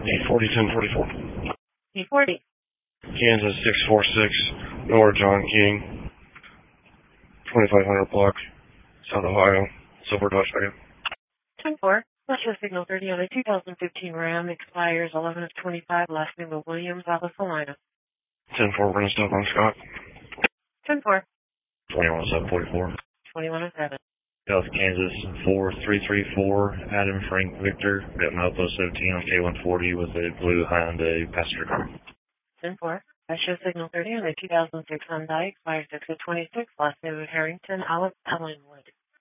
840, 1044. 840. Kansas 646, North John King, 2500 block, South Ohio, Silver Dodge Wagon. 10-4. Let's show signal 30 on a 2015 Ram, expires 11 of 25, last name of Williams, Alice, Salina. 10-4, we're going to stop on Scott. 10-4. 210744. 2107. South Kansas 4334, Adam Frank Victor, got an Outpost 17 on K140 with a blue Hyundai passenger car. 10-4. Let's show signal 30 on a 2006 Hyundai, expires 6 of 26, last name of Harrington, Alice, Ellenwood.